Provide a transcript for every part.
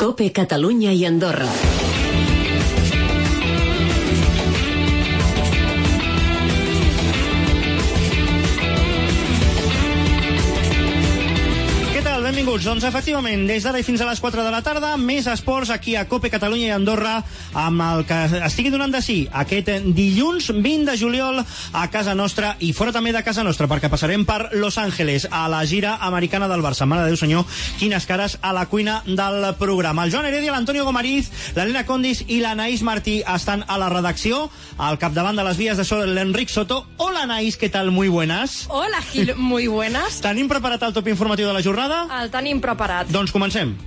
COPE Catalunya i Andorra. Benvinguts. Doncs efectivament, des d'ara i fins a les 4 de la tarda, més esports aquí a COPE Catalunya i Andorra, amb el que estigui donant de sí aquest dilluns 20 de juliol a casa nostra i fora també de casa nostra, perquè passarem per Los Angeles a la gira americana del Barça. Mare de Déu senyor, quines cares a la cuina del programa. El Joan Heredia, l'Antonio Gomariz, l'Helena Condis i l'Anaïs Martí estan a la redacció. Al capdavant de les vies de so, l'Enric Soto. Hola Anaïs, ¿qué tal? Muy buenas. Hola Gil, muy buenas. Tenim preparat el top informatiu de la jornada? El tenim preparat. Doncs comencem.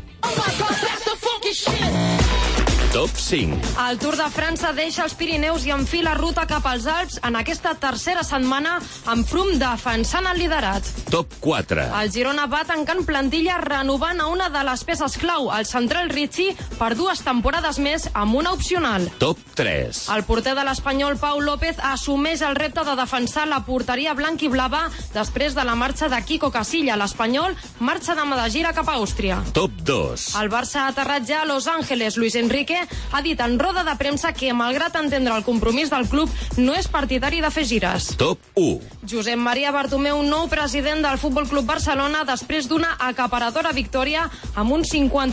Top 5. El Tour de França deixa els Pirineus i enfila ruta cap als Alps en aquesta tercera setmana amb Froome defensant el liderat. Top 4. El Girona va tancant plantilla renovant a una de les peces clau, el central Ricci, per 2 temporades més amb una opcional. Top 3. El porter de l'Espanyol, Pau López, assumeix el repte de defensar la porteria blanc i blava després de la marxa de Quico Casilla. L'Espanyol marxa demà de gira cap a Àustria. Top 2. El Barça ha aterrat ja a Los Angeles. Luis Enrique ha dit en roda de premsa que, malgrat entendre el compromís del club, no és partidari de fer gires. Top 1. Josep Maria Bartomeu, nou president del Futbol Club Barcelona, després d'una acaparadora victòria amb un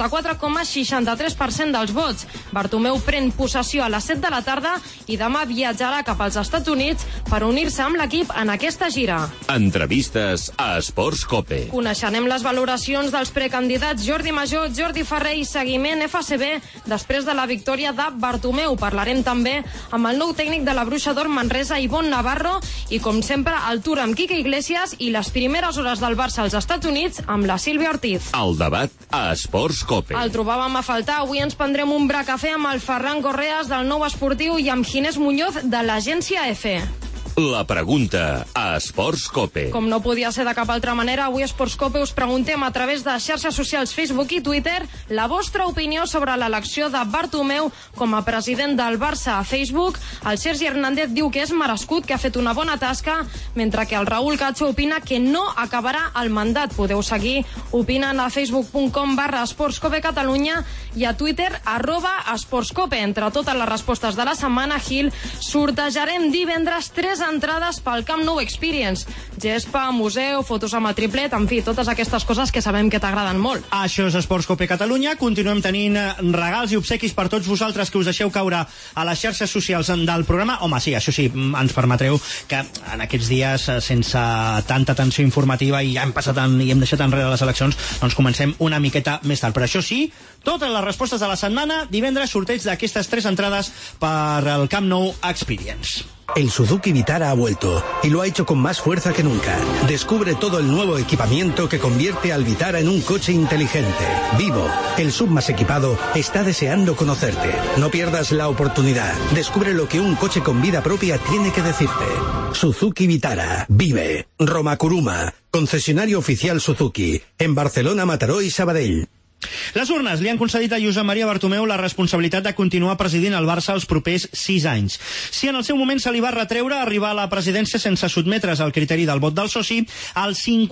54,63% dels vots. Bartomeu pren possessió a les 7 de la tarda i demà viatjarà cap als Estats Units per unir-se amb l'equip en aquesta gira. Entrevistes a Esports Cope. Coneixerem les valoracions dels precandidats Jordi Major, Jordi Ferrer i Seguiment FCB després de la victòria de Bartomeu. Parlarem també amb el nou tècnic de la Bruixa d'Or Manresa, Ivonne Navarro, i com sempre el tour amb Quique Iglesias i les primeres hores del Barça als Estats Units amb la Sílvia Ortiz. El debat a Esports Cope. El trobàvem a faltar. Avui ens prendrem un bracafè amb el Ferran Correas del Nou Esportiu i amb Ginés Muñoz de l'Agència F. La pregunta a Esports Cope. Com no podia ser de cap altra manera, avui a Esports Cope us preguntem a través de xarxes socials Facebook i Twitter la vostra opinió sobre l'elecció de Bartomeu com a president del Barça. A Facebook, el Sergi Hernández diu que és merescut, que ha fet una bona tasca, mentre que el Raúl Cacho opina que no acabarà el mandat. Podeu seguir opinant a facebook.com/esportscope Catalunya i a Twitter @esportscope. Entre totes les respostes de la setmana, Gil, sortejarem divendres 3 entrades pel Camp Nou Experience. Gespa, museu, fotos amb el triplet, en fi, totes aquestes coses que sabem que t'agraden molt. Això és Esports Cope Catalunya. Continuem tenint regals i obsequis per tots vosaltres que us deixeu caure a les xarxes socials del programa. Home, sí, això sí, ens permetreu que en aquests dies, sense tanta tensió informativa i ja hem passat i hem deixat enrere les eleccions, doncs comencem una miqueta més tard. Però això sí, totes les respostes de la setmana, divendres, sorteig d'aquestes 3 entrades per al Camp Nou Experience. El Suzuki Vitara ha vuelto y lo ha hecho con más fuerza que nunca. Descubre todo el nuevo equipamiento que convierte al Vitara en un coche inteligente. Vivo, el sub más equipado, está deseando conocerte. No pierdas la oportunidad. Descubre lo que un coche con vida propia tiene que decirte. Suzuki Vitara. Vive. Roma Kuruma, concesionario oficial Suzuki, en Barcelona, Mataró i Sabadell. Les urnes li han concedit a Josep Maria Bartomeu la responsabilitat de continuar presidint el Barça els propers 6 anys. Si en el seu moment se li va retreure arribar a la presidència sense sotmetre's al criteri del vot del soci, el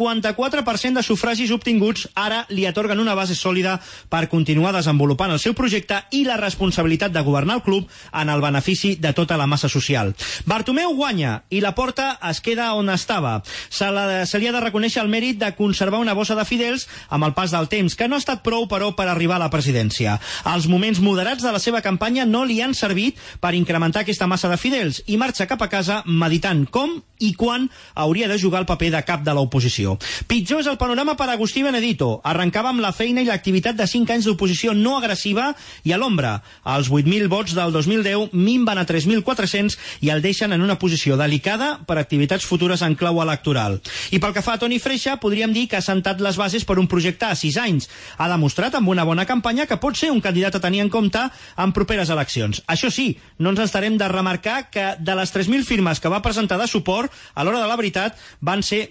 54% de sufragis obtinguts ara li atorguen una base sòlida per continuar desenvolupant el seu projecte i la responsabilitat de governar el club en el benefici de tota la massa social. Bartomeu guanya i la Porta es queda on estava. Se li ha de reconèixer el mèrit de conservar una bossa de fidels amb el pas del temps, que no ha estat prou, però, per arribar a la presidència. Els moments moderats de la seva campanya no li han servit per incrementar aquesta massa de fidels i marxa cap a casa meditant com i quan hauria de jugar el paper de cap de l'oposició. Pitjor és el panorama per Agustí Benedito. Arrencava amb la feina i l'activitat de 5 anys d'oposició no agressiva i a l'ombra. Els 8.000 vots del 2010 minven a 3.400 i el deixen en una posició delicada per activitats futures en clau electoral. I pel que fa a Toni Freixa, podríem dir que ha sentat les bases per un projecte a 6 anys. Ha demostrat amb una bona campanya que pot ser un candidat a tenir en compte en properes eleccions. Això sí, no ens estarem de remarcar que de les 3.000 firmes que va presentar de suport, a l'hora de la veritat van ser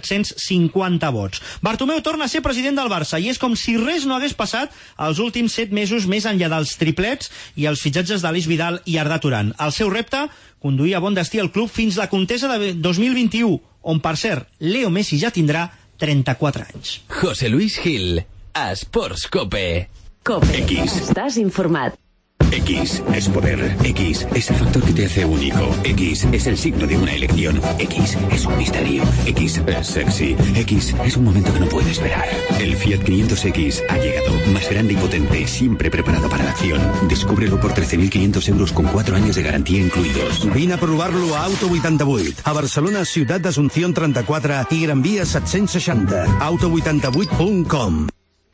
1.750 vots. Bartomeu torna a ser president del Barça i és com si res no hagués passat els últims 7 mesos més enllà dels triplets i els fitxatges d'Aleix Vidal i Arda Turan. El seu repte, conduir a bon destí el club fins la contesa de 2021, on, per cert, Leo Messi ja tindrà 34 anys. José Luis Gil, a Esports Cope. COPE. X. Estás informat. X es poder. X es el factor que te hace único. X es el signo de una elección. X es un misterio. X es sexy. X es un momento que no puede esperar. El Fiat 500X ha llegado. Más grande y potente, siempre preparado para la acción. Descúbrelo por 13.500 euros con 4 años de garantía incluidos. Vine a provar-lo a Auto 88. A Barcelona, Ciutat d'Asunción 34 i Gran Via 760. Auto88.com.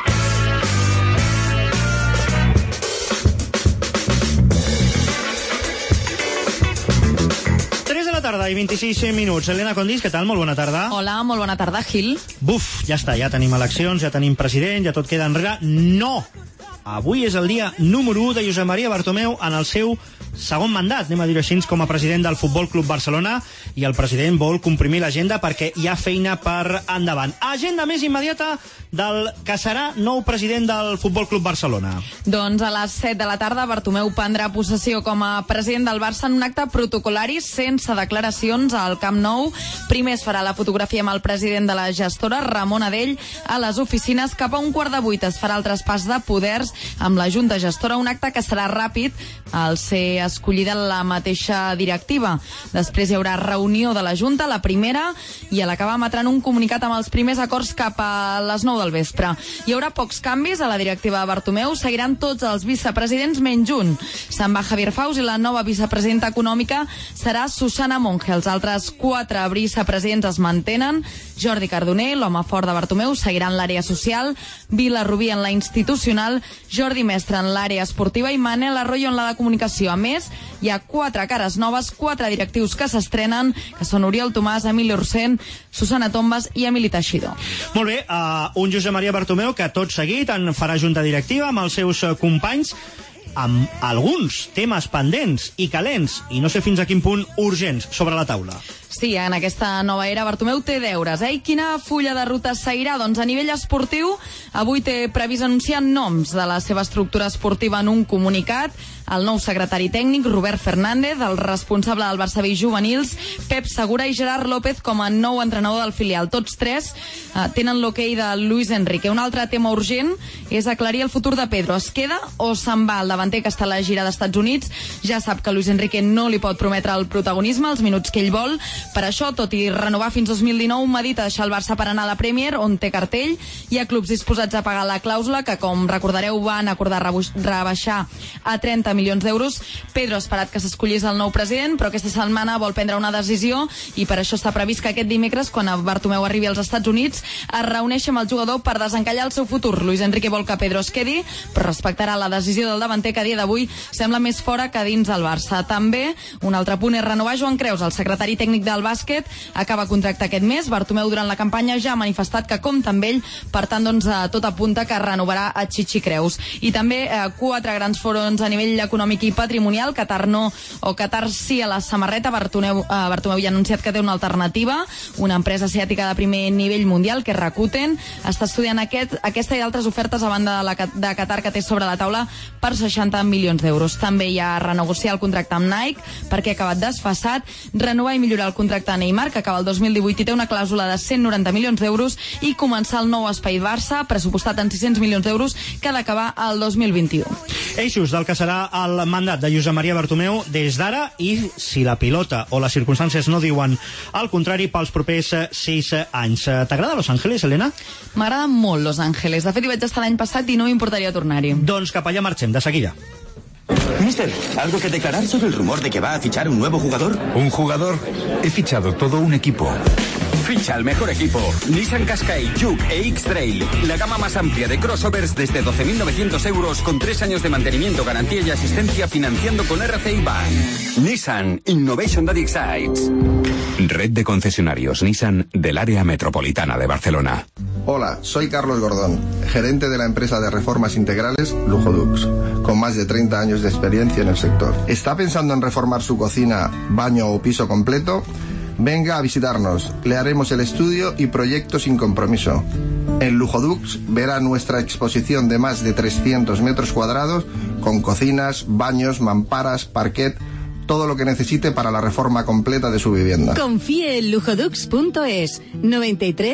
3 de la tarda i 26 minuts. Helena Condis, què tal? Molt bona tarda. Hola, molt bona tarda, Gil. Buf, ja està, ja tenim eleccions, ja tenim president, ja tot queda enrere. No! Avui és el dia número 1 de Josep Maria Bartomeu en el seu segon mandat, anem a dir-ho així, com a president del Futbol Club Barcelona, i el president vol comprimir l'agenda perquè hi ha feina per endavant. Agenda més immediata del que serà nou president del Futbol Club Barcelona. Doncs a les 7 de la tarda Bartomeu prendrà possessió com a president del Barça en un acte protocolari sense declaracions al Camp Nou. Primer es farà la fotografia amb el president de la gestora, Ramon Adell, a les oficines. Cap a 7:15 es farà el traspàs de poders amb la Junta Gestora, un acte que serà ràpid al ser escollida la mateixa directiva. Després hi haurà reunió de la Junta, la primera, i a l'acabar emetran un comunicat amb els primers acords cap a les 9 del vespre. Hi haurà pocs canvis a la directiva de Bartomeu, seguiran tots els vicepresidents menys un. Se'n va Javier Faus i la nova vicepresidenta econòmica serà Susana Monge. Els altres 4 vicepresidents es mantenen. Jordi Cardoner, l'home fort de Bartomeu, seguirà en l'àrea social, Vila Rubí en la institucional, Jordi Mestre en l'àrea esportiva i Manel Arroyo en la de comunicació. A més, hi ha 4 cares noves, 4 directius que s'estrenen, que són Oriol Tomàs, Emili Ursén, Susana Tombas i Emili Teixidor. Molt bé, un Josep Maria Bartomeu que tot seguit en farà junta directiva amb els seus companys, amb alguns temes pendents i calents, i no sé fins a quin punt urgents, sobre la taula. Sí, en aquesta nova era Bartomeu té deures. I quina fulla de ruta seguirà? Doncs a nivell esportiu, avui té previst anunciar noms de la seva estructura esportiva en un comunicat. El nou secretari tècnic, Robert Fernández, el responsable del Barça B juvenils, Pep Segura i Gerard López com a nou entrenador del filial. Tots 3 tenen l'hoquei de Luis Enrique. Un altre tema urgent és aclarir el futur de Pedro. Es queda o se'n va? El davanter que està a la gira d'Estats Units ja sap que Luis Enrique no li pot prometre el protagonisme, els minuts que ell vol. Per això, tot i renovar fins 2019, medita deixar el Barça per anar a la Premier, on té cartell. Hi ha clubs disposats a pagar la clàusula, que, com recordareu, van acordar rebaixar a 30 milions d'euros. Pedro ha esperat que s'escollís el nou president, però aquesta setmana vol prendre una decisió i per això està previst que aquest dimecres, quan Bartomeu arribi als Estats Units, es reuneixi amb el jugador per desencallar el seu futur. Luis Enrique vol que Pedro es quedi, però respectarà la decisió del davanter, que a dia d'avui sembla més fora que dins el Barça. També, un altre punt és renovar Joan Creus, el secretari tècnic del bàsquet, acaba contracte aquest mes. Bartomeu durant la campanya ja ha manifestat que compta amb ell, per tant, doncs, tot apunta que renovarà a Chichi Creus. I també 4 grans fons a nivell econòmic i patrimonial. Qatar no, o Qatar sí a la samarreta. Bartomeu ja ha anunciat que té una alternativa, una empresa asiàtica de primer nivell mundial, que és Rakuten. Està estudiant aquesta i altres ofertes a banda de Qatar que té sobre la taula per 60 milions d'euros. També hi ha renegociar el contracte amb Nike perquè ha acabat desfasat, renovar i millorar el contracte a Neymar, que acaba el 2018 i té una clàusula de 190 milions d'euros, i començar el nou espai Barça, pressupostat en 600 milions d'euros, que ha d'acabar el 2021. Eixos del que serà el mandat de Josep Maria Bartomeu des d'ara, i si la pilota o les circumstàncies no diuen el contrari, pels propers 6 anys. T'agrada Los Ángeles, Helena? M'agrada molt Los Ángeles. De fet, hi vaig estar l'any passat i no m'importaria tornar-hi. Doncs cap allà marxem, de seguida. Mister, ¿algo que declarar sobre el rumor de que va a fichar un nuevo jugador? ¿Un jugador? He fichado todo un equipo. Ficha el mejor equipo. Nissan Qashqai, Juke e X-Trail. La gama más amplia de crossovers desde 12.900 euros con 3 años de mantenimiento, garantía y asistencia financiando con RCI Bank. Nissan Innovation That Excites. Red de concesionarios Nissan del área metropolitana de Barcelona. Hola, soy Carlos Gordón, gerente de la empresa de reformas integrales Lujodux, con más de 30 años de experiencia en el sector. ¿Está pensando en reformar su cocina, baño o piso completo? Venga a visitarnos, le haremos el estudio y proyecto sin compromiso. En Lujodux verá nuestra exposición de más de 300 metros cuadrados con cocinas, baños, mamparas, parquet, todo lo que necesite para la reforma completa de su vivienda. Confíe en lujodux.es 93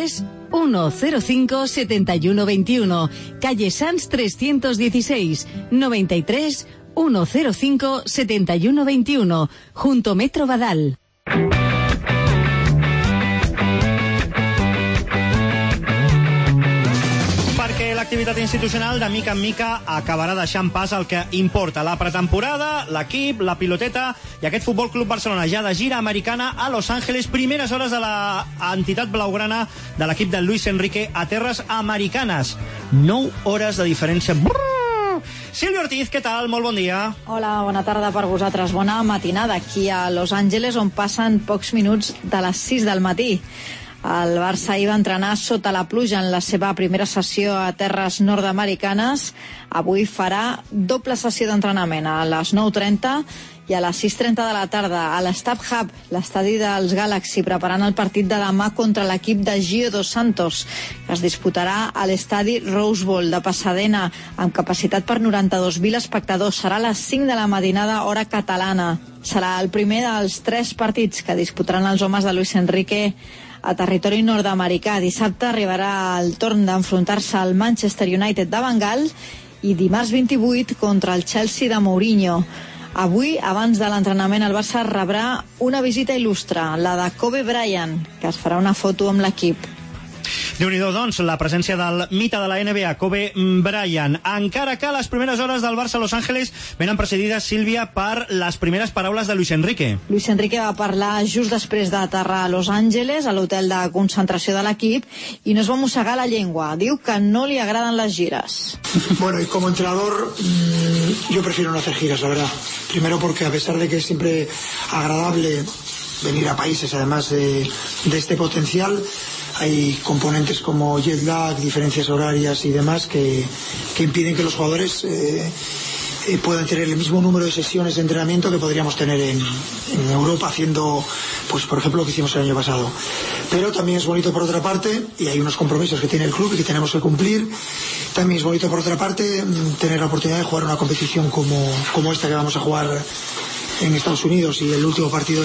105 71 21. Calle Sanz 316, 93 105 71 21. Junto Metro Badal. Perquè l'activitat institucional de mica en mica acabarà deixant pas al que importa: la pretemporada, l'equip, la piloteta i aquest Futbol Club Barcelona ja de gira americana a Los Ángeles. Primeres hores de la entitat blaugrana de l'equip de Luis Enrique a terres americanes. 9 hores de diferència. Sílvia Ortiz, què tal? Molt bon dia. Hola, bona tarda per vosaltres. Bona matinada aquí a Los Angeles, on passen pocs minuts de les 6 del matí. El Barça ahir va entrenar sota la pluja en la seva primera sessió a terres nord-americanes. Avui farà doble sessió d'entrenament a les 9:30 i a les 6:30 de la tarda a l'Staff Hub, l'estadi dels Galaxy, preparant el partit de demà contra l'equip de Gio dos Santos, que es disputarà a l'estadi Rose Bowl de Pasadena, amb capacitat per 92.000 espectadors. Serà a les 5 de la matinada, hora catalana. Serà el primer dels 3 partits que disputaran els homes de Luis Enrique a territori nord-americà. Dissabte arribarà el torn d'enfrontar-se al Manchester United de Bengal i dimarts 28 contra el Chelsea de Mourinho. Avui, abans de l'entrenament, el Barça rebrà una visita il·lustre, la de Kobe Bryant, que es farà una foto amb l'equip. Déu-n'hi-do, doncs, la presència del mite de la NBA, Kobe Bryant. Encara que les primeres hores del Barça a Los Ángeles venen precedides, Sílvia, per les primeres paraules de Luis Enrique. Luis Enrique va parlar just després d'aterrar a Los Angeles, a l'hotel de concentració de l'equip, i no es va mossegar la llengua. Diu que no li agraden les gires. Bueno, y como entrenador, yo prefiero no hacer giras, la verdad. Primero porque a pesar de que es siempre agradable venir a países, además de este potencial, hay componentes como jet lag, diferencias horarias y demás que impiden que los jugadores puedan tener el mismo número de sesiones de entrenamiento que podríamos tener en Europa haciendo, pues por ejemplo, lo que hicimos el año pasado. Pero también es bonito por otra parte, y hay unos compromisos que tiene el club y que tenemos que cumplir. También es bonito por otra parte tener la oportunidad de jugar una competición como esta que vamos a jugar en Estados Unidos y el último partido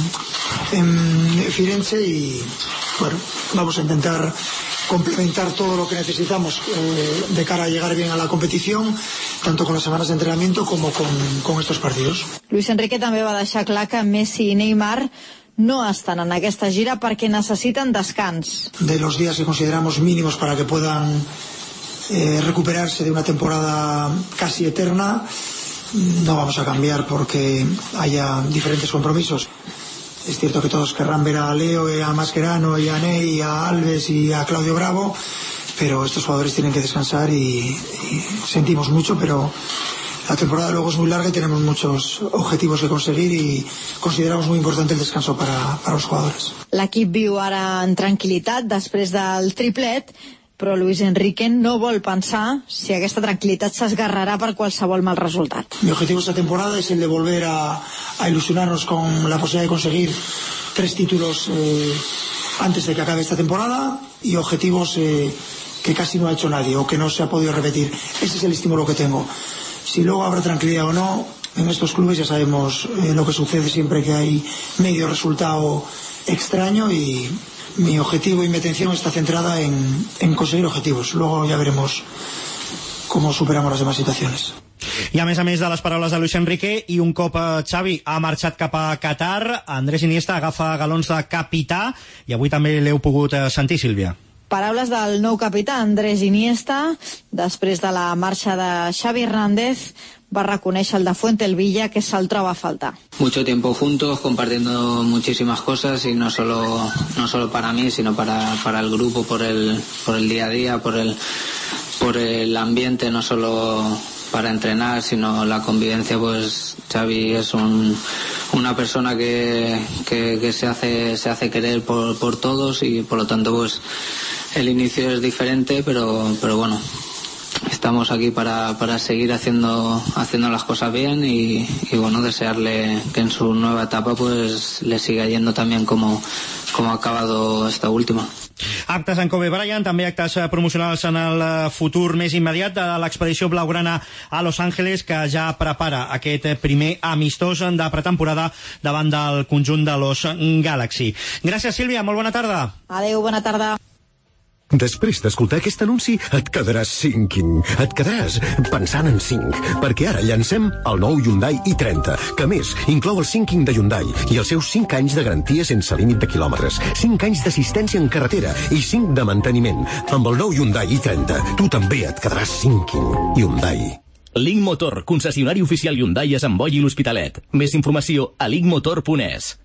en Firenze, y bueno, vamos a intentar complementar todo lo que necesitamos de cara a llegar bien a la competición, tanto con las semanas de entrenamiento como con estos partidos. Luis Enrique també va deixar clar que Messi i Neymar no estan en aquesta gira perquè necessiten descans. De los días que consideramos mínimos para que puedan recuperarse de una temporada casi eterna, no vamos a cambiar porque haya diferentes compromisos. Es cierto que todos querrán ver a Leo, y a Mascherano, y a Ney, y a Alves y a Claudio Bravo, pero estos jugadores tienen que descansar y sentimos mucho, pero la temporada luego es muy larga y tenemos muchos objetivos que conseguir y consideramos muy importante el descanso para los jugadores. L'equip viu ara en tranquil·litat després del triplet, però Luis Enrique no vol pensar si aquesta tranquil·litat s'esgarrarà per qualsevol mal resultat. Mi objetivo esta temporada es el de volver a ilusionarnos con la posibilidad de conseguir 3 títulos antes de que acabe esta temporada, y objetivos que casi no ha hecho nadie o que no se ha podido repetir. Ese es el estímulo que tengo. Si luego habrá tranquilidad o no, en estos clubes ya sabemos lo que sucede siempre que hay medio resultado extraño, y mi objetivo y mi atención está centrada en conseguir objetivos. Luego ya veremos cómo superamos las demás situaciones. I a més de les paraules de Luis Enrique, i un cop Xavi ha marxat cap a Qatar, Andrés Iniesta agafa galons de capità, i avui també l'heu pogut sentir, Sílvia. Paraules del nou capità, Andrés Iniesta, després de la marxa de Xavi Hernández, va reconèixer el de Fuente el Villa que se'l troba a faltar. Mucho tiempo juntos, compartiendo muchísimas cosas, y no solo para mí, sino para el grupo, por el día a día, por el ambiente, no solo para entrenar, sino la convivencia. Pues Xavi es una persona que se hace querer por todos, y por lo tanto pues el inicio es diferente, pero bueno, estamos aquí para seguir haciendo las cosas bien, y bueno, desearle que en su nueva etapa pues le siga yendo también como ha acabado esta última. Actes en Kobe Bryant, també actes promocionals en el futur més immediat de l'expedició blaugrana a Los Ángeles, que ja prepara aquest primer amistós de pretemporada davant del conjunt de los Galaxy. Gràcies, Sílvia, molt bona tarda. Adéu, bona tarda. Després d'escoltar aquest anunci, et quedaràs thinking. Et quedaràs pensant en 5, perquè ara llancem el nou Hyundai i30, que a més inclou el thinking de Hyundai i els seus 5 anys de garantia sense límit de quilòmetres, 5 anys d'assistència en carretera i 5 de manteniment. Amb el nou Hyundai i30, tu també et quedaràs thinking. Hyundai. Link Motor, concessionari oficial Hyundai a Sant Boi i l'Hospitalet. Més informació a linkmotor.es.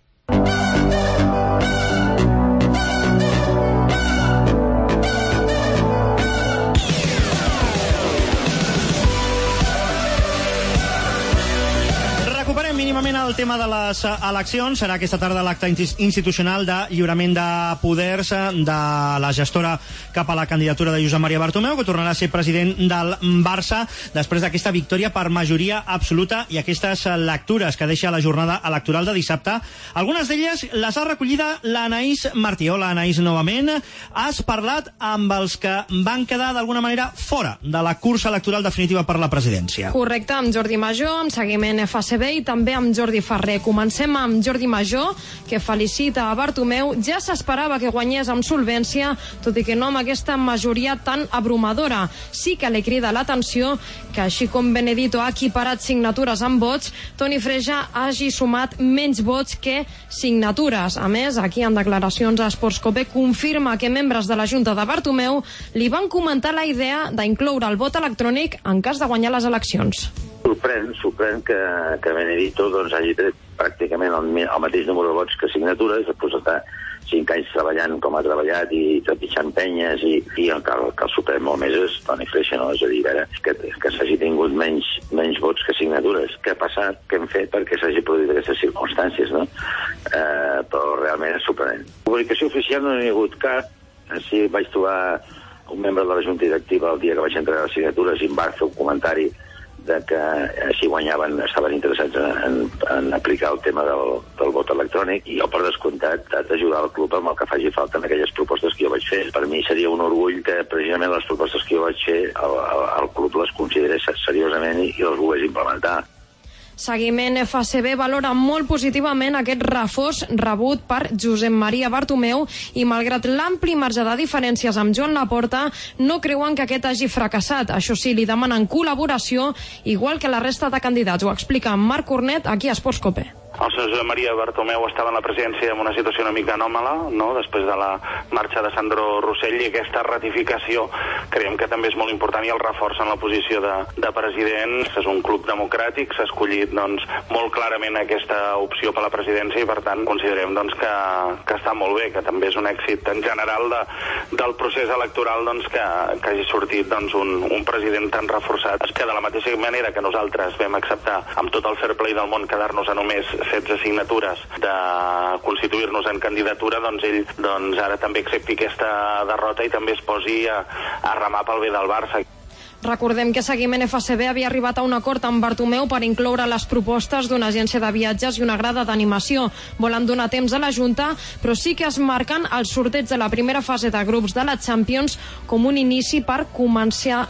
Mínimament el tema de les eleccions. Serà aquesta tarda l'acte institucional de lliurament de poders de la gestora cap a la candidatura de Josep Maria Bartomeu, que tornarà a ser president del Barça després d'aquesta victòria per majoria absoluta i aquestes lectures que deixa la jornada electoral de dissabte. Algunes d'elles les ha recollida l'Anaïs Martí. Hola, Anaïs, novament. Has parlat amb els que van quedar d'alguna manera fora de la cursa electoral definitiva per la presidència. Correcte, amb Jordi Major, amb seguiment FCB i també amb Jordi Ferrer. Comencem amb Jordi Major, que felicita a Bartomeu. Ja s'esperava que guanyés amb solvència, tot i que no amb aquesta majoria tan abrumadora. Sí que li crida l'atenció que, així com Benedito ha equiparat signatures amb vots, Toni Freixa hagi sumat menys vots que signatures. A més, aquí en declaracions a Sportscope confirma que membres de la Junta de Bartomeu li van comentar la idea d'incloure el vot electrònic en cas de guanyar les eleccions. Sorprèn que Benedito hagi tret pràcticament el mateix número de vots que signatures, després d'estar 5 anys treballant com ha treballat i trepitjant penyes i el que el Suprem molt més és Toni Freixa, no? És a dir, que s'hagi tingut menys vots que signatures. Què ha passat? Què hem fet perquè s'hagi produït aquestes circumstàncies, no? Però realment és sorprenent. Publicació oficial no n'hi ha hagut cap. Sí, vaig trobar un membre de la Junta Directiva el dia que vaig entregar les signatures i em va fer un comentari de que si guanyaven estaven interessats en aplicar el tema del vot electrònic, i jo per descomptat d'ajudar el club amb el que faci falta en aquelles propostes que jo vaig fer. Per mi seria un orgull que precisament les propostes que jo vaig fer el club les considerés seriosament i les volgués implementar. Seguiment FCB valora molt positivament aquest reforç rebut per Josep Maria Bartomeu i, malgrat l'ampli marge de diferències amb Joan Laporta, no creuen que aquest hagi fracassat. Això sí, li demanen col·laboració, igual que la resta de candidats. Ho explica Marc Cornet aquí a Sportscope. El senyor Josep Maria Bartomeu estava en la presidència en una situació una mica anòmala, no?, després de la marxa de Sandro Rossell, i aquesta ratificació creiem que també és molt important i el reforç en la posició de president. És un club democràtic, s'ha escollit molt clarament aquesta opció per la presidència i, per tant, considerem que està molt bé, que també és un èxit en general del procés electoral que hagi sortit un president tan reforçat. És que de la mateixa manera que nosaltres vam acceptar amb tot el fair play del món quedar-nos a només 16 signatures de constituir-nos en candidatura, ell ara també accepti aquesta derrota i també es posi a remar pel bé del Barça. Recordem que Seguiment FCB havia arribat a un acord amb Bartomeu per incloure les propostes d'una agència de viatges i una grada d'animació. Volen donar temps a la Junta, però sí que es marquen el sorteig de la primera fase de grups de la Champions com un inici per començar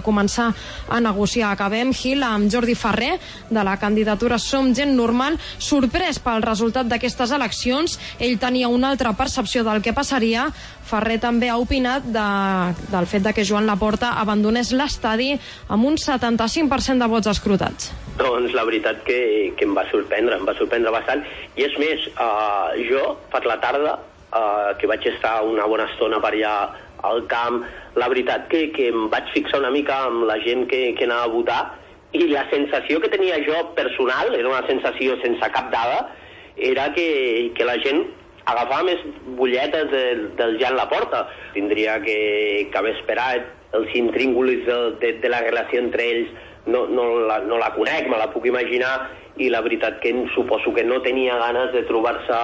a negociar. Acabem, Gil, amb Jordi Ferrer, de la candidatura Som Gent Normal, sorprès pel resultat d'aquestes eleccions. Ell tenia una altra percepció del que passaria. Ferrer també ha opinat del fet que Joan Laporta abandonés l'estadi amb un 75% de vots escrutats. Doncs la veritat que em va sorprendre bastant. I és més, jo per la tarda, que vaig estar una bona estona per allà al camp, la veritat que em vaig fixar una mica amb la gent que anava a votar, i la sensació que tenia jo personal, era una sensació sense cap dada, era que la gent agafava més butlletes del Joan Laporta. Tindria que haver esperat els intríngulis de la relació entre ells. No la conec, me la puc imaginar, i la veritat que suposo que no tenia ganes de trobar-se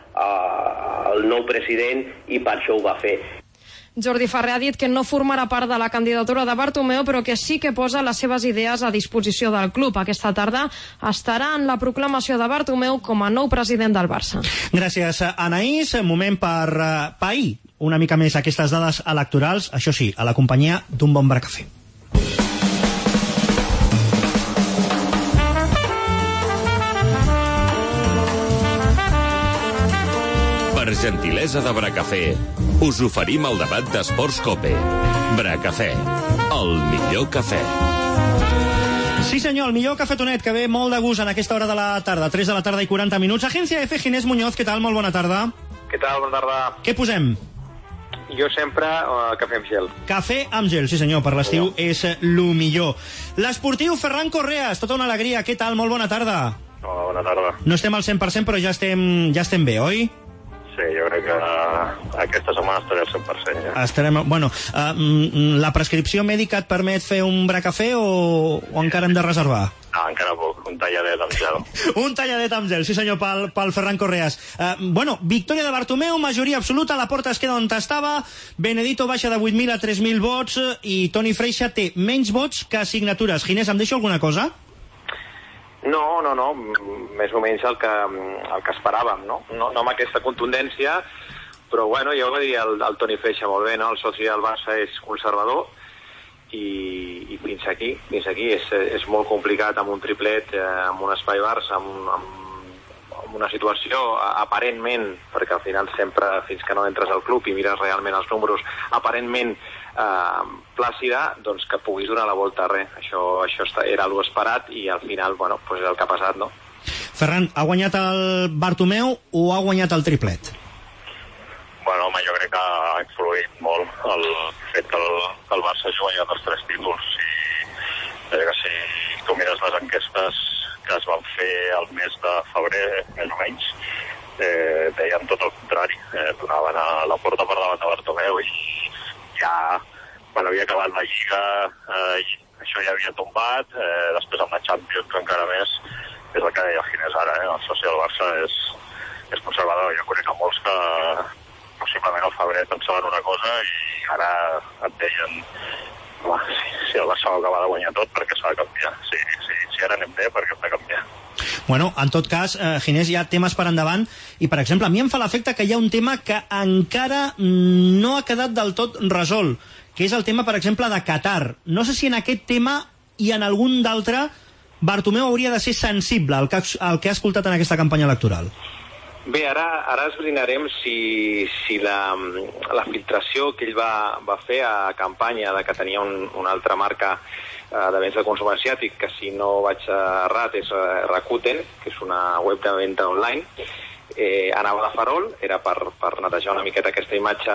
el nou president i per això ho va fer. Jordi Ferrer ha dit que no formarà part de la candidatura de Bartomeu, però que sí que posa les seves idees a disposició del club. Aquesta tarda estarà en la proclamació de Bartomeu com a nou president del Barça. Gràcies, Anaïs. Moment per pair una mica més aquestes dades electorals, això sí, a la companyia d'un bon bar cafè. gentilesa de Bracafé, us oferim el debat d'Esports COPE. Bracafé, el millor cafè. Sí senyor, el millor cafetonet, que ve molt de gust en aquesta hora de la tarda, 3 de la tarda i 40 minuts. Agència F, Ginés Muñoz, què tal? Molt bona tarda. Què tal? Bona tarda. Què posem? Jo sempre cafè amb gel. Cafè amb gel, sí senyor, per l'estiu és lo millor. L'esportiu Ferran Correas, tota una alegria, què tal? Molt bona tarda. Hola, bona tarda. No estem al 100%, però ja estem bé, oi? Sí, jo crec que aquesta setmana estaré al 100%. Ja. Estarem... Bueno, la prescripció mèdica et permet fer un bracafè o encara hem de reservar? No, encara puc. Un talladet amb gel. Un talladet amb gel, sí senyor, pel Ferran Correas. Bueno, victòria de Bartomeu, majoria absoluta, la Porta es queda on estava, Benedito baixa de 8.000 a 3.000 vots i Toni Freixa té menys vots que signatures. Ginés, em deixo alguna cosa? No, més o menys el que esperàvem, no? No amb aquesta contundència, però bueno, ja ho va dir el Toni Freixa molt bé, no? El soci del Barça és conservador i fins aquí és molt complicat amb un triplet, amb un espai Barça, amb una situació aparentment, perquè al final sempre, fins que no entres al club i mires realment els números, aparentment plàcida, doncs que puguis donar la volta a res. Això era l'esperat i al final, bueno, pues és el que ha passat, no? Ferran, ha guanyat el Bartomeu o ha guanyat el triplet? Bueno, home, jo crec que ha influït molt el fet que el Barça hagi guanyat els 3 títols i que si tu mires les enquestes que es van fer al mes de febrer, més o menys, deien tot el contrari. Donaven a la Porta per davant de Bartomeu i ja quan havia acabat la Lliga això ja havia tombat, després amb la Champions encara més, és el que deia el Ginés ara, el soci del Barça és conservador. Jo conec a molts que possiblement al febrer pensaven una cosa i ara et deien si el Barça va acabar de guanyar tot, perquè s'ha de canviar. Si ara anem bé, perquè hem de canviar. Bueno, en tot cas, Ginés, hi ha temes per endavant i, per exemple, a mi em fa l'efecte que hi ha un tema que encara no ha quedat del tot resolt, que és el tema, per exemple, de Qatar. No sé si en aquest tema i en algun d'altre Bartomeu hauria de ser sensible al que ha escoltat en aquesta campanya electoral. Bé, ara esbrinarem si la filtració que ell va fer a campanya de que tenia una altra marca de béns de consum asiàtic, que si no vaig errat és Rakuten, que és una web de venda online, anava de farol, era per netejar una miqueta aquesta imatge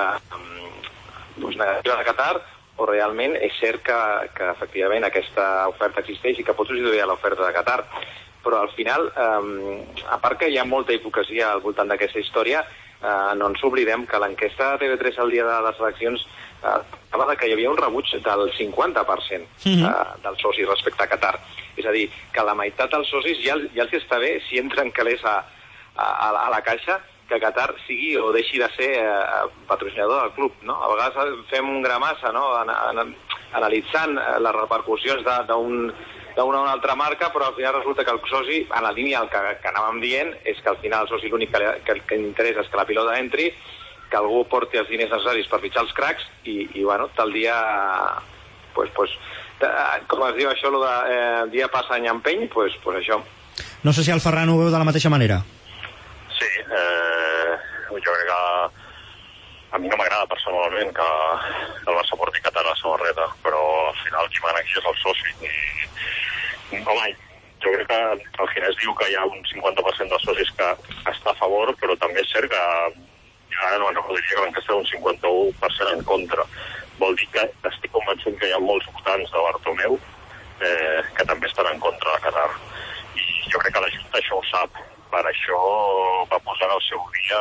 negativa de Qatar, o realment és cert que efectivament aquesta oferta existeix i que pot substituir l'oferta de Qatar. Però al final, a part que hi ha molta hipocresia al voltant d'aquesta història, no ens oblidem que l'enquesta de TV3 al dia de les eleccions parlava que hi havia un rebuig del 50% dels socis respecte a Qatar. És a dir, que la meitat dels socis ja els està bé si entren calés a la caixa que Qatar sigui o deixi de ser patrocinador del club, no? A vegades fem un gramassa, no?, analitzant les repercussions d'una o una altra marca, però al final resulta que el soci, en la línia que anàvem dient, és que al final el soci l'únic que interessa és que la pilota entri, que algú porti els diners necessaris per fitxar els cracs i bueno, tal dia com es diu això, dia passa any empeny, pues això. No sé si el Ferran ho veu de la mateixa manera. Sí, jo crec que a mi no m'agrada personalment que el Barça porti Qatar a la samarreta, però al final qui mana aquí és el soci i home, jo crec que el Ginés diu que hi ha un 50% dels socis que està a favor, però també és cert que ara no diria que l'enquesta és un 51% en contra. Vol dir que estic convençut que hi ha molts votants de Bartomeu que també estan en contra de Qatar. I jo crec que la Junta això ho sap. Per això va posar el seu dia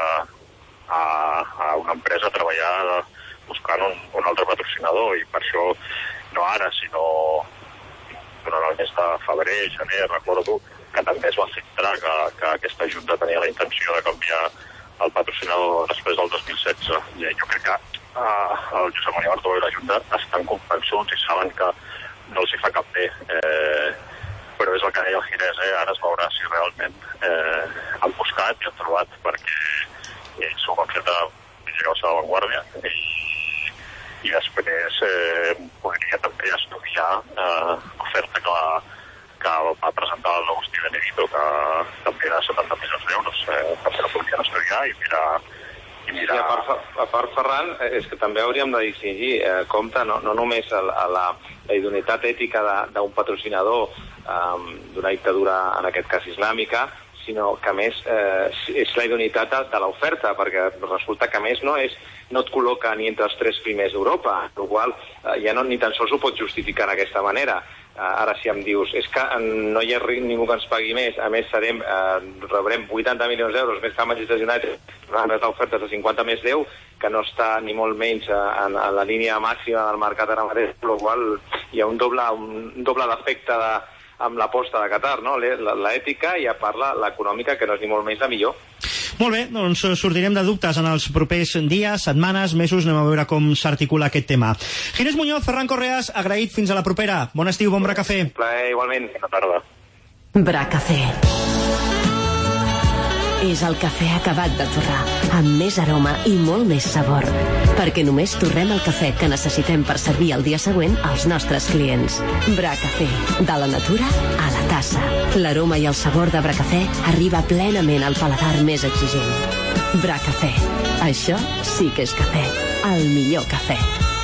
a una empresa a treballar buscant un altre patrocinador i per això no ara, sinó durant el mes de febrer, gener, recordo que també es va filtrar que aquesta Junta tenia la intenció de canviar el patrocinador després del 2016. Jo crec que el Josep Maria Bartomeu i la Junta estan convençuts i saben que no els hi fa cap bé. Però és el que deia el Ginés, ara es veurà si realment han buscat i han trobat, perquè ells ho van fer de Lliga-Ossa de Vanguardia i després podria també estudiar l'oferta que va presentar l'Agustí Benet Benedito, que també era 70 milions d'euros, perquè no podien estudiar i mirar... I a part, Ferran, és que també hauríem de distingir, compte, no només la idoneïtat ètica d'un patrocinador d'una dictadura, en aquest cas islàmica, sinó que a més és la idoneïtat de l'oferta, perquè resulta que a més no et col·loca ni entre els 3 primers d'Europa, el qual ja ni tan sols ho pot justificar d'aquesta manera. Ara si em dius, és que no hi ha ningú que ens pagui més, a més rebrem 80 milions d'euros més que el Manchester United, han estat ofertes de 50 més 10, que no està ni molt menys en la línia màxima del mercat ara mateix, per la qual hi ha un doble defecte amb l'aposta de Qatar, no? L'ètica i a part l'econòmica, que no és ni molt menys la millor. Molt bé, doncs sortirem de dubtes en els propers dies, setmanes, mesos, anem a veure com s'articula aquest tema. Ginés Muñoz, Ferran Correas, agraït, fins a la propera. Bon estiu, bon Bracafé. Plaer, igualment, bona tarda. Bracafé. És el cafè acabat de torrar, amb més aroma i molt més sabor. Perquè només torrem el cafè que necessitem per servir el dia següent als nostres clients. Bracafé, de la natura a la tassa. L'aroma i el sabor de Bracafé arriba plenament al paladar més exigent. Bracafé. Això sí que és cafè. El millor cafè.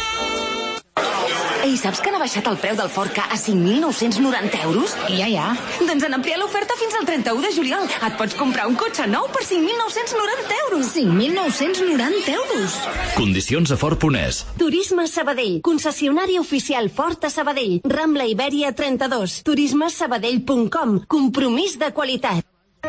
Ei, saps que han baixat el preu del Ford Ka a 5.990 euros? Ja. Doncs han ampliat l'oferta fins al 31 de juliol. Et pots comprar un cotxe nou per 5.990 euros. 5.990 euros? Condicions a Ford.es. Turisme Sabadell. Concessionari oficial Ford a Sabadell. Rambla Ibèria 32. turismesabadell.com. Compromís de qualitat.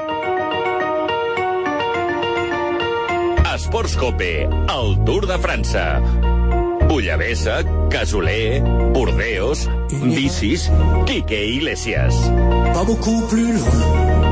Esports Cope, el Tour de França. Bullavesa, Casoler, Burdeos, bicis, Quique Iglesias. Pas beaucoup plus loin.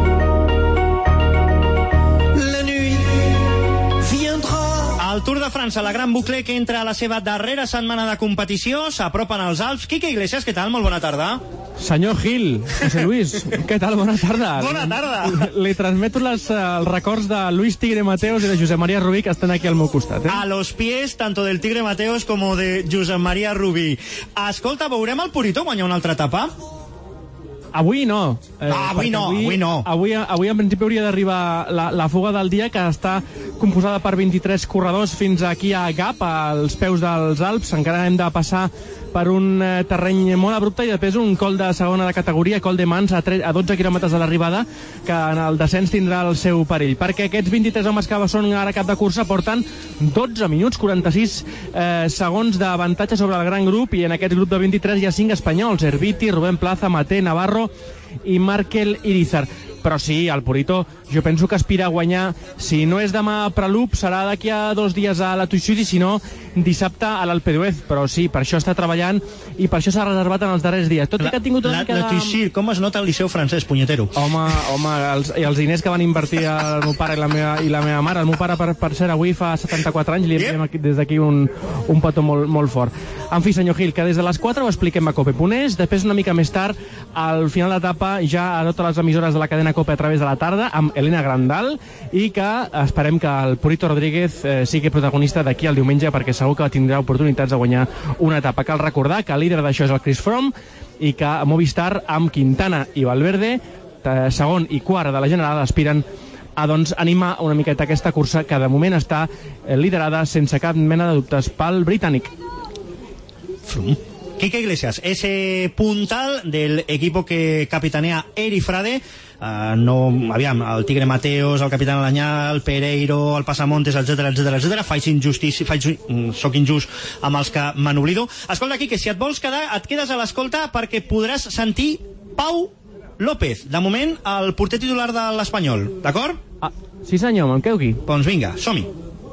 La nuit viendra. El Tour de França, la gran bucle que entra a la seva darrera setmana de competició, s'apropen als Alps. Quique Iglesias, què tal? Molt bona tarda. Senyor Gil, José Luis, què tal? Bona tarda. Bona tarda. Li transmeto els records de Luis Tigre Mateos i de Josep María Rubí, que estan aquí al meu costat. A los pies, tanto del Tigre Mateos como de Josep María Rubí. Escolta, veurem el Purito guanyar una altra etapa? Avui no. Avui no. Avui en principi hauria d'arribar la fuga del dia, que està composada per 23 corredors fins aquí a Gap, als peus dels Alps. Encara hem de passar per un terreny molt abrupte i després un col de segona de categoria, col de Mans, a 12 quilòmetres de l'arribada, que en el descens tindrà el seu perill, perquè aquests 23 homes que són ara cap de cursa porten 12 minuts 46 segons d'avantatge sobre el gran grup, i en aquest grup de 23 hi ha 5 espanyols: Herbiti, Rubén Plaza, Maté, Navarro i Markel Irizar. Però sí, el Purito jo penso que aspira a guanyar, si no és demà a Prelup, serà d'aquí a 2 dies a la Tuixuri, si no dissabte a l'Alpe d'Huez. Però sí, per això està treballant i per això s'ha reservat en els darrers dies. Tot i que ha tingut una mica de... La Tuixuri, com es nota el Liceu francès, punyetero? Home, els diners que van invertir el meu pare i la meva mare. El meu pare, per cert, avui fa 74 anys, li enviem des d'aquí un petó molt, molt fort. En fi, senyor Gil, que des de les 4 ho expliquem a Cope.es, després una mica més tard, al final d'etapa, ja a totes les emissores de la cadena Cope a través de la tarda, amb Elena Grandal, i que esperem que el Purito Rodríguez sigui protagonista d'aquí al diumenge, perquè segur que tindrà oportunitats de guanyar una etapa. Cal recordar que el líder d'això és el Chris Froome, i que a Movistar, amb Quintana i Valverde, segon i quart de la general, aspiren a animar una miqueta aquesta cursa, que de moment està liderada sense cap mena de dubtes pel britànic. Froome. Quique Iglesias, ese puntal del equipo que capitanea Eri Frade, el Tigre Mateos, el Capitán Alanyà, el Pereiro, el Passamontes, etc. Soc injust amb els que me n'oblido. Escolta, Quique, si et vols quedar, et quedes a l'escolta, perquè podràs sentir Pau López, de moment el porter titular de l'Espanyol, d'acord? Sí senyor, me'n quedo aquí. Doncs vinga, som-hi.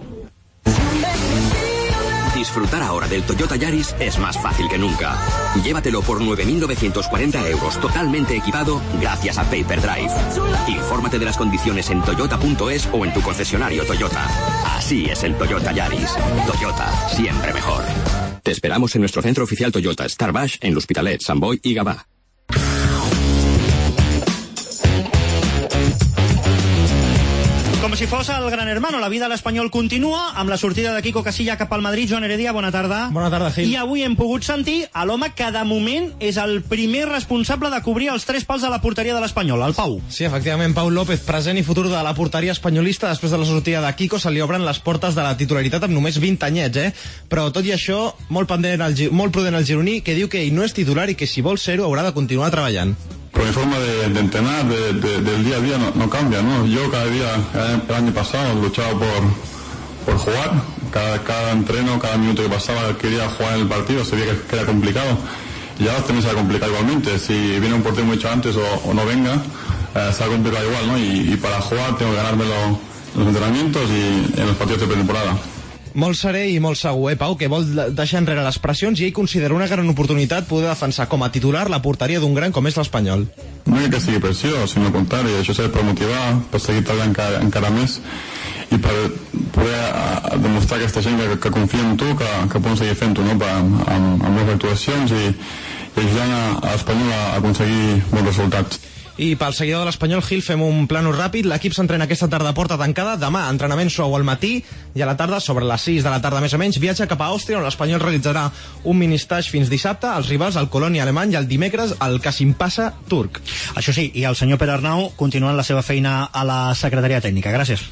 Disfrutar ahora del Toyota Yaris es más fácil que nunca. Llévatelo por 9.940 euros, totalmente equipado, gracias a Paper Drive. Infórmate de las condiciones en toyota.es o en tu concesionario Toyota. Así es el Toyota Yaris. Toyota, siempre mejor. Te esperamos en nuestro centro oficial Toyota, Star Baix, en l'Hospitalet, Sant Boi i Gavà. Com Com si fos el Gran Hermano, la vida a l'Espanyol continua, amb la sortida de Quico Casilla cap al Madrid. Joan Heredia, bona tarda. Bona tarda, Gil. I avui hem pogut sentir a l'home que de moment és el primer responsable de cobrir els 3 pals de la porteria de l'Espanyol, el Pau. Sí, efectivament, Pau López, present i futur de la porteria espanyolista. Després de la sortida de Quico se li obren les portes de la titularitat amb només 20 anyets, Però tot i això, molt prudent el gironí, que diu que ell no és titular i que si vol ser-ho haurà de continuar treballant. Pero mi forma de entrenar del día a día no cambia, ¿no? Yo cada día, el año pasado, luchaba por jugar. Cada entreno, cada minuto que pasaba quería jugar en el partido, sabía que era complicado. Y ahora también será complicado igualmente. Si viene un portero mucho antes o no venga, será complicado igual, ¿no? Y para jugar tengo que ganármelo en los entrenamientos y en los partidos de pretemporada. Molt serè i molt segur, Pau, que vol deixar enrere les pressions i ell considera una gran oportunitat poder defensar com a titular la porteria d'un gran com és l'Espanyol. No hay que seguir pressió, sinó al contrari, això serà per motivar, per seguir treballant encara més i per poder demostrar a aquesta gent que confia en tu, que poden seguir fent-ho, no? amb les actuacions i ajudant a l'Espanyol a aconseguir bons resultats. I pel seguidor de l'Espanyol, Gil, fem un plano ràpid. L'equip s'entrena aquesta tarda a porta tancada. Demà, entrenament suau al matí i a la tarda, sobre les 6 de la tarda més o menys, viatge cap a Àustria, on l'Espanyol realitzarà un mini-stage fins dissabte. Els rivals, el Colònia alemany, i el dimecres, el Kasimpasa turc. Això sí, i el senyor Pere Arnau continuant la seva feina a la secretaria tècnica. Gràcies.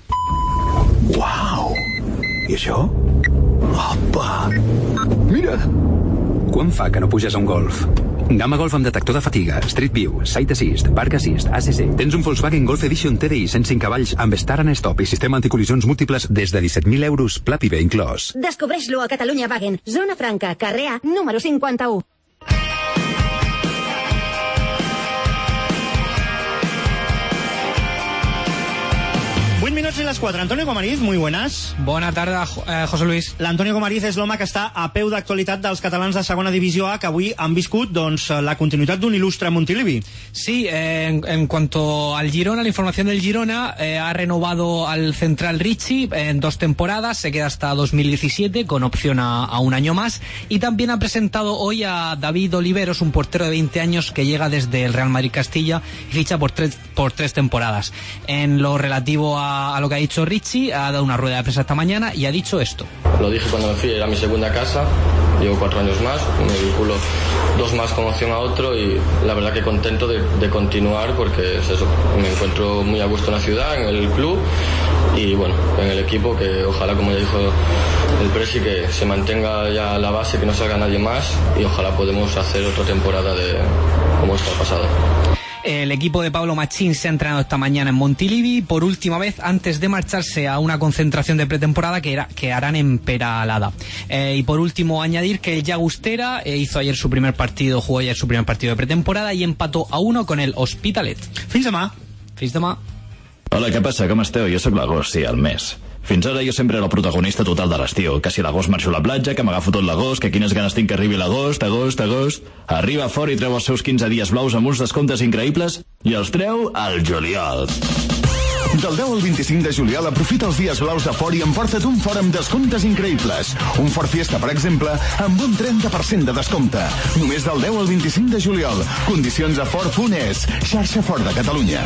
Uau! I això? Opa! Mira! Quan fa que no puges a un Golf? Gamma Golf amb detector de fatiga, Street View, Sight Assist, Park Assist, ACC. Tens un Volkswagen Golf Edition TDI 105 cavalls amb Start and Stop i sistema anticol·lisions múltiples des de 17.000 euros, pla PIB inclòs. Descobreix-lo a Catalunya Wagen, Zona Franca, carrer A, número 51. 8 minutos y las 4. Antonio Comariz, muy buenas. Bona tarda, José Luis. L'Antonio Comariz és l'home que està a peu d'actualitat dels catalans de segona divisió A, que avui han viscut la continuidad d'un ilustre Montilivi. Sí, en cuanto al Girona, la información del Girona, ha renovado al central Ricci en 2 temporadas, se queda hasta 2017 con opción a un año más, y también ha presentado hoy a David Oliveros, un portero de 20 años que llega desde el Real Madrid Castilla y ficha por 3 temporadas. En lo relativo a lo que ha dicho Ricci, ha dado una rueda de prensa esta mañana y ha dicho esto. Lo dije cuando me fui, era mi segunda casa, llevo 4 años más, me vinculo 2 más con opción a otro y la verdad que contento de continuar porque es eso, me encuentro muy a gusto en la ciudad, en el club y bueno, en el equipo, que ojalá, como ya dijo el Presi, que se mantenga ya la base, que no salga nadie más y ojalá podemos hacer otra temporada como esta pasada. El equipo de Pablo Machín se ha entrenado esta mañana en Montilivi por última vez antes de marcharse a una concentración de pretemporada que harán en Peralada. Y por último añadir que el Llagostera jugó ayer su primer partido de pretemporada y empató a 1 con el Hospitalet. Fins demà. Fins demà. Hola, què passa? Com esteu? Jo sóc l'Agost, sí, el mes. Fins ara jo sempre era el protagonista total de l'estiu. Que si l'agost marxo a la platja, que m'agafo tot l'agost, que quines ganes tinc que arribi l'agost. Arriba fora i treu els seus 15 dies blaus amb uns descomptes increïbles i els treu al juliol. Del 10 al 25 de juliol aprofita els dies blaus de Ford i emporta't un Ford amb descomptes increïbles. Un Ford Fiesta, per exemple, amb un 30% de descompte. Només del 10 al 25 de juliol. Condicions a Ford.es, xarxa Ford de Catalunya.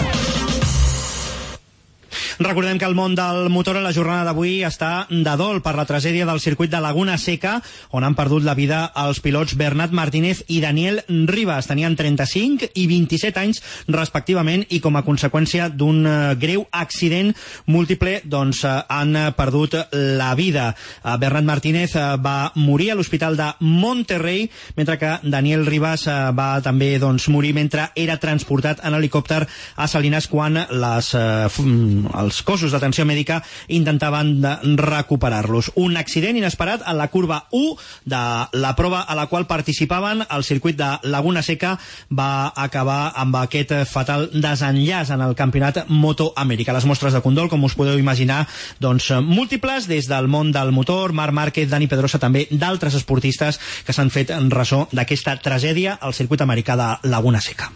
Recordem que el món del motor a la jornada d'avui està de dol per la tragèdia del circuit de Laguna Seca, on han perdut la vida els pilots Bernat Martínez i Daniel Rivas. Tenien 35 i 27 anys respectivament i com a conseqüència d'un greu accident múltiple han perdut la vida. Bernat Martínez va morir a l'hospital de Monterrey, mentre que Daniel Rivas va també morir mentre era transportat en helicòpter a Salines quan els cossos d'atenció mèdica intentaven recuperar-los. Un accident inesperat en la curva 1 de la prova a la qual participaven. El circuit de Laguna Seca va acabar amb aquest fatal desenllaç en el campionat Moto Amèrica. Les mostres de condol, com us podeu imaginar, múltiples, des del món del motor, Marc Márquez, Dani Pedrosa, també d'altres esportistes que s'han fet ressò d'aquesta tragèdia al circuit americà de Laguna Seca.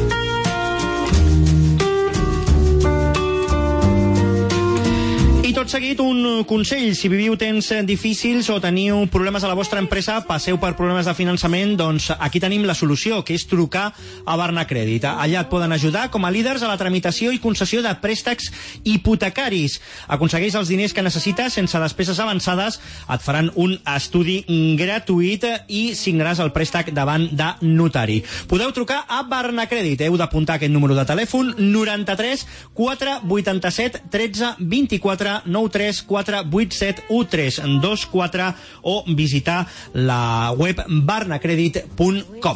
tot seguit, un consell. Si viviu temps difícils o teniu problemes a la vostra empresa, passeu per problemes de finançament, doncs aquí tenim la solució, que és trucar a Barnacrèdit. Allà et poden ajudar com a líders a la tramitació i concessió de préstecs hipotecaris. Aconsegueix els diners que necessites sense despeses avançades, et faran un estudi gratuït i signaràs el préstec davant de notari. Podeu trucar a Barnacrèdit. Heu d'apuntar aquest número de telèfon: 93 487 13 24 93 487 1324 o visitar la web barnacredit.com.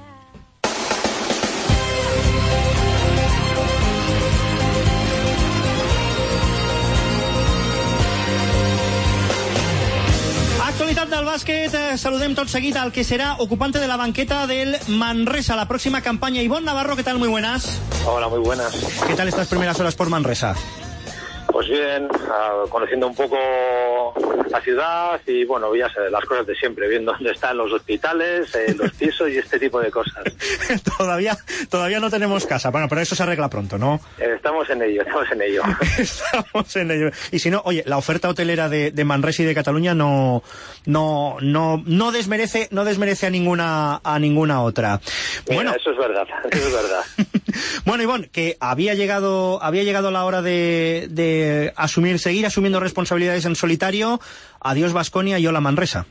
Actualitat del bàsquet, saludem tot seguit al que será ocupante de la banqueta del Manresa, la próxima campaña. Ivonne Navarro, ¿qué tal? Muy buenas. Hola, muy buenas. ¿Qué tal estas primeras horas por Manresa? Pues bien, conociendo un poco la ciudad y, bueno, ya sé, las cosas de siempre, viendo dónde están los hospitales, los pisos y este tipo de cosas. Todavía no tenemos casa, bueno, pero eso se arregla pronto, ¿no? Estamos en ello. Estamos en ello. Y si no, oye, la oferta hotelera de Manresa y de Cataluña no desmerece a ninguna otra. Mira, Bueno, eso es verdad. bueno, Ivonne, que había llegado la hora de seguir asumiendo responsabilidades en solitario. Adiós Baskonia y hola Manresa.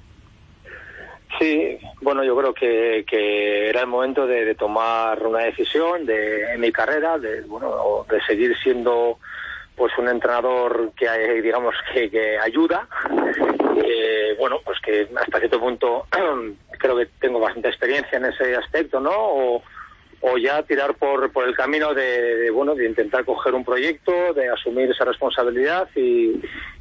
Sí, bueno, yo creo que era el momento de tomar una decisión en mi carrera, de seguir siendo pues un entrenador que digamos que ayuda. Bueno, pues que hasta cierto punto creo que tengo bastante experiencia en ese aspecto, ¿no? O ya tirar por el camino de intentar coger un proyecto, de asumir esa responsabilidad y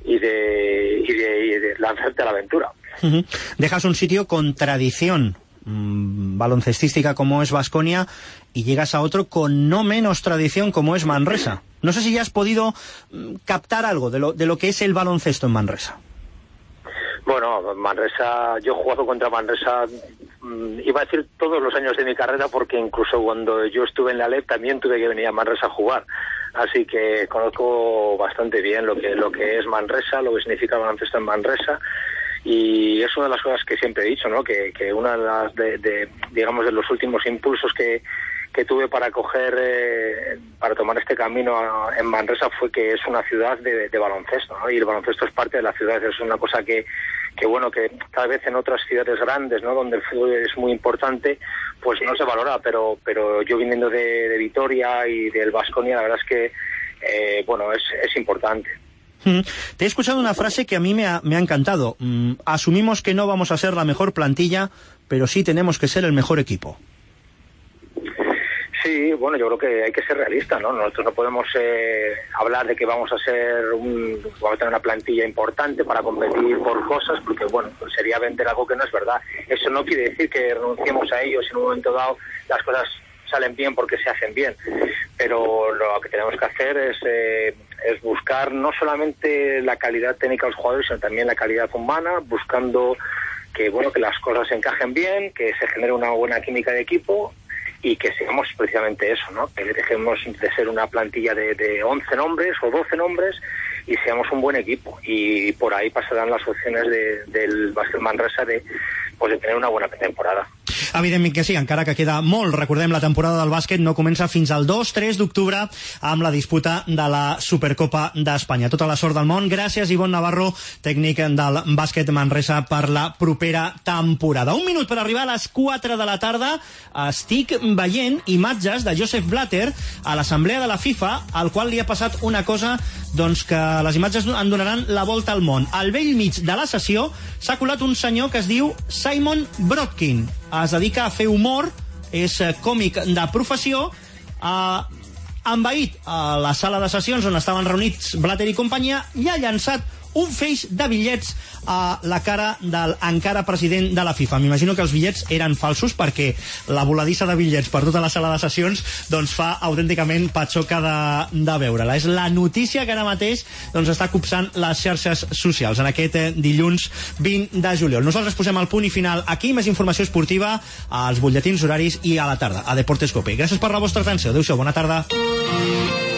de lanzarte a la aventura. Uh-huh. Dejas un sitio con tradición baloncestística como es Baskonia y llegas a otro con no menos tradición como es Manresa. No sé si ya has podido captar algo de lo que es el baloncesto en Manresa. Bueno, Manresa, yo he jugado contra Manresa, iba a decir todos los años de mi carrera, porque incluso cuando yo estuve en la LEP también tuve que venir a Manresa a jugar. Así que conozco bastante bien lo que es Manresa, lo que significa el baloncesto en Manresa. Y es una de las cosas que siempre he dicho, ¿no? Que una de las digamos de los últimos impulsos que tuve para tomar este camino en Manresa fue que es una ciudad de baloncesto, ¿no? Y el baloncesto es parte de la ciudad, es una cosa que cada vez en otras ciudades grandes, ¿no? Donde el fútbol es muy importante, pues no se valora, pero yo viniendo de Vitoria y del Baskonia, la verdad es que es importante. Te he escuchado una frase que a mí me ha encantado. Asumimos que no vamos a ser la mejor plantilla, pero sí tenemos que ser el mejor equipo. Sí, bueno, yo creo que hay que ser realista, ¿no? Nosotros no podemos hablar de que vamos a tener una plantilla importante para competir por cosas, porque, bueno, pues sería vender algo que no es verdad. Eso no quiere decir que renunciemos a ello si en un momento dado las cosas salen bien porque se hacen bien, pero lo que tenemos que hacer es buscar no solamente la calidad técnica de los jugadores, sino también la calidad humana, buscando que las cosas se encajen bien, que se genere una buena química de equipo y que seamos precisamente eso, ¿no? Que dejemos de ser una plantilla de 11 nombres o 12 nombres y seamos un buen equipo. Y por ahí pasarán las opciones del Bàsquet Manresa de tener una buena temporada. Evidentment que sí, encara que queda molt. Recordem, la temporada del bàsquet no comença fins al 2-3 d'octubre amb la disputa de la Supercopa d'Espanya. Tota la sort del món. Gràcies, Ivonne Navarro, tècnic del bàsquet Manresa, per la propera temporada. Un minut per arribar a les 4 de la tarda. Estic veient imatges de Joseph Blatter a l'assemblea de la FIFA, al qual li ha passat una cosa que les imatges en donaran la volta al món. Al vell mig de la sessió s'ha colat un senyor que es diu Simon Brodkin. Es dedica a fer humor, és còmic de professió, ha envaït a la sala de sessions on estaven reunits Blatter i companyia i ha llançat un feix de bitllets a la cara del encara president de la FIFA. M'imagino que els bitllets eren falsos perquè la voladissa de bitllets per tota la sala de sessions fa autènticament patxoca de veure-la. És la notícia que ara mateix està copsant les xarxes socials en aquest dilluns 20 de juliol. Nosaltres posem el punt i final aquí. Més informació esportiva als butlletins horaris i a la tarda a Deportes Cope. Gràcies per la vostra atenció. Adéu-siau, bona tarda.